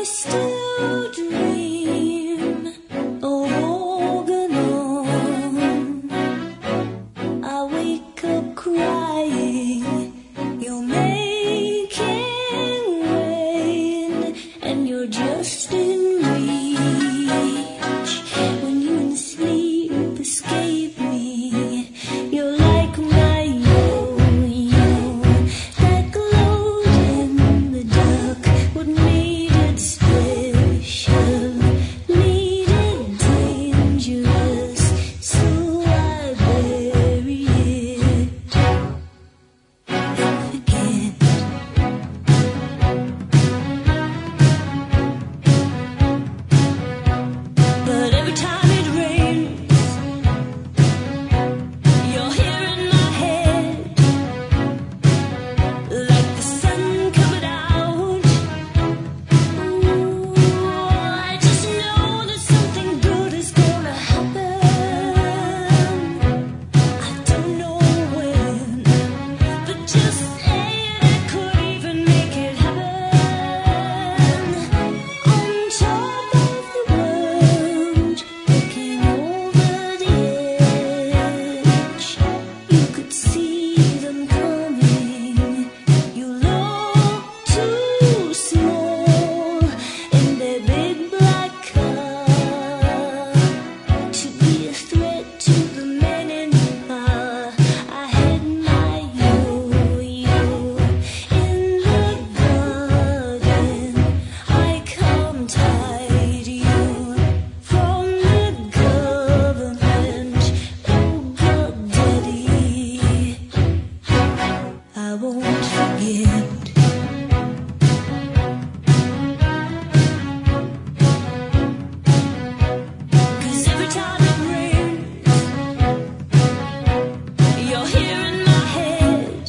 still dream of walking on. I wake up crying, you're making rain, and you're just in reach. When you in sleep escape me, you're like my yo-yo that glowed in the dark. What made it special made it dangerous, so I bury it and forget. But every time it rains, you're here in my head, like the sun coming out. Ooh, I just know that something good is gonna happen. I don't know when, but just saying it could even make it happen. On top of the world, looking over the edge, you could see them coming. You look too small in their big black car to be a threat to the men in the bar. I had my yo-yo in the garden. I come tied you from the government. Oh God, Daddy, I won't forget. 'Cause every time it rains, you're here in my head,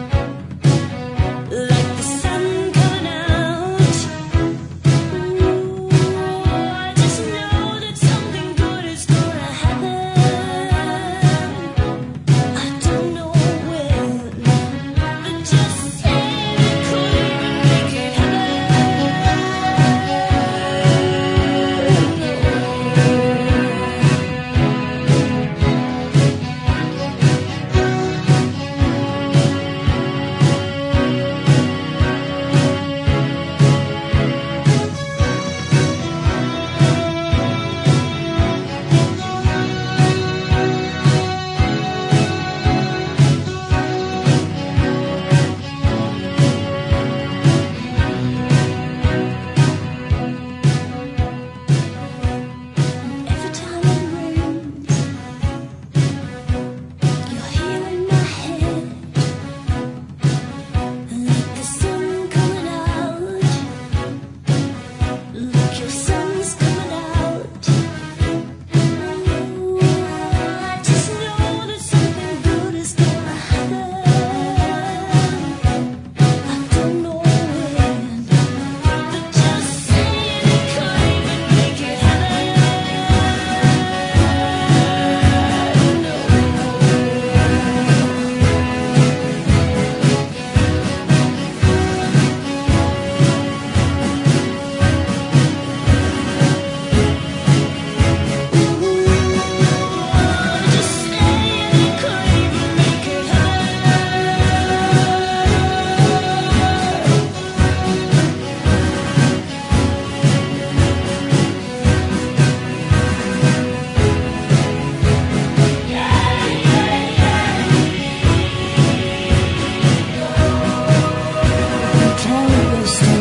like the sun coming out. Ooh, I just know that something good is gonna happen. I don't know when, but just saying it could even make it happen. Every time it rains, you're here in my head, like the sun coming out. Look, your sun's coming out. Ooh, I just know that something good is gonna happen. I don't know when, but just saying it could even make it happen. Just saying it could even make it happen.